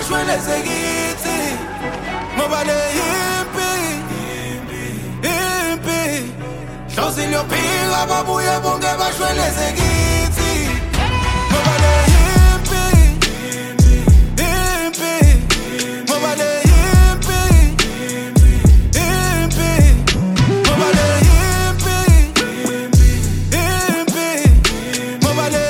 bashwele sekithi ngoba le impi hlosi liyophika babuye bonke bashwele sekithi ngoba le impi ngoba le impi ngoba le impi ngoba le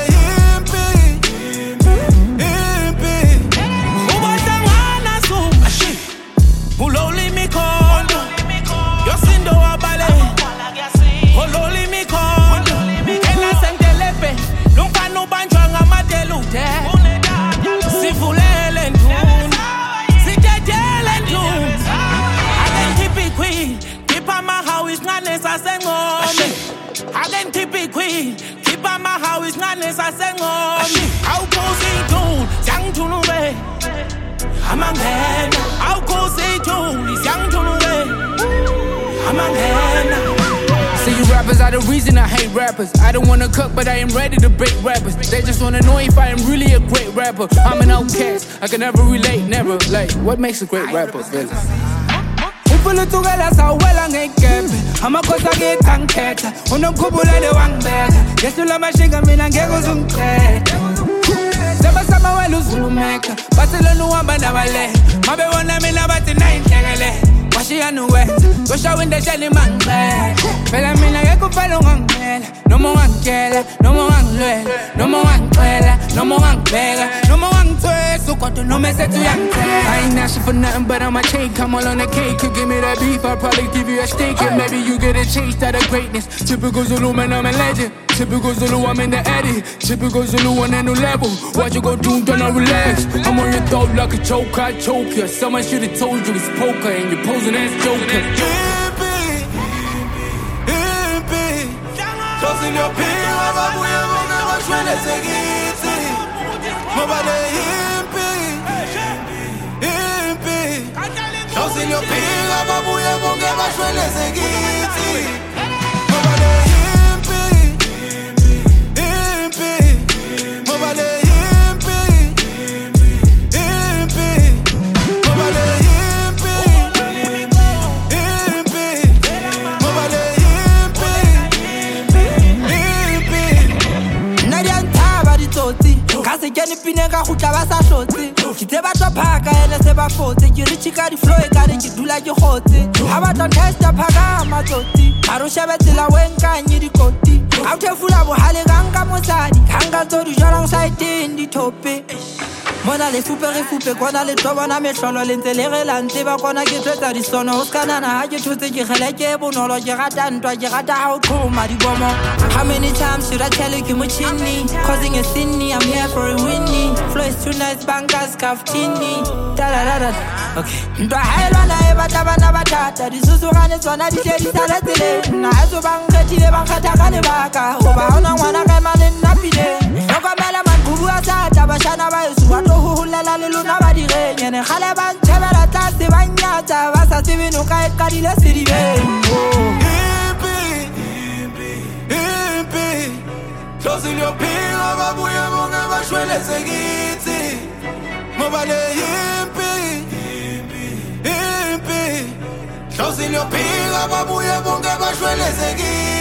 Uloli mikondo Yosindo wabale Uloli mikondo Kena sentelepe Lumfano banjwa ngamadelute Sivulele ntuni Sijejele ntuni Agen tipi queen Kipa mahawis ngane sasengome Agen tipi queen Kipa mahawis ngane sasengome Awukuzi ntuni Siang tunube Amangena, I'll go say to these young to Amangena. See you rappers are the reason I hate rappers. I don't wanna cook, but I am ready to break rappers. They just wanna know if I am really a great rapper. I'm an outcast, I can never relate, never. Like, what makes a great rapper, really? Upulu tugela sa wela ngekepe Amakosa ngekanketha Unomkhubula de wangibeka Ngesula mashinga mina ngeke uzungithethe Sama welu zulumeka Bathi lona uhamba nabale Mabebona mina bathi nayinhlekele Washiya nuwenza Kusha windeshela imangcele Phela mina ngeke ufela ungangimela Noma ungangitshela Noma ungangilwela Noma ungangicela Noma ungangibheka Noma ungangithwesa Ukodwa noma esethi uyangithela I ain't asking for nothing but on my chain Come all on the cake You give me that beef I'll probably give you a steak And maybe you get a taste out of greatness Typical Zulu man I'm a legend Typical Zulu I'm in the edit Typical Zulu on a new level What you gon' do don't I relax I'm on your throat like a choke I choke ya Someone should've told you it's poker And you're posing as Joker Hlosi liyophika babuye bonke bashwele sekithi ngoba le impi Hlosi liyophika babuye bonke bashwele sekithi ngoba le impi ngoba le impi ngoba le impi ngoba le Kasi keni pine ka khutla ba sa hlotse Kitse ba tswa phaka ene se ba fotse Ke re chika di flow e kare ke dula ke khotse Ha ba tla testa phaka matsotsi Aro shebe tsela wenkanye dikoti A thefula bohale ka nka mosadi Hanga tsodi jwala side di tope Mona le fupe re fupe kona le tobana mehlolo le ntse le relantse ba kona ke tsetsa di sono ho skanana ha ke thotse ke khele ke bonolo ke rata ntwa ke rata ha o thoma di bomo How many times should I tell you ke mochini causing a sinny I'm here for a winning flow is too nice bankers kaftini da da da da okay ntwa haelwa na e batla bana batata di susugane tsona di tle di sala tsele na aso bangkhethile bangkhatha ka lebaka hoba hona ngwana ka mane nnapile Nokamela man kubua sata bashana ba yesu wa hulela le lona ba direnyene khale ba ntshebela tlase ba nyatsa ba sa tsebeno ka e kadile sedibeng impi Hlosi liyophika babuye bonke bashwele sekithi ngoba le impi Hlosi liyophika babuye bonke bashwele sekithi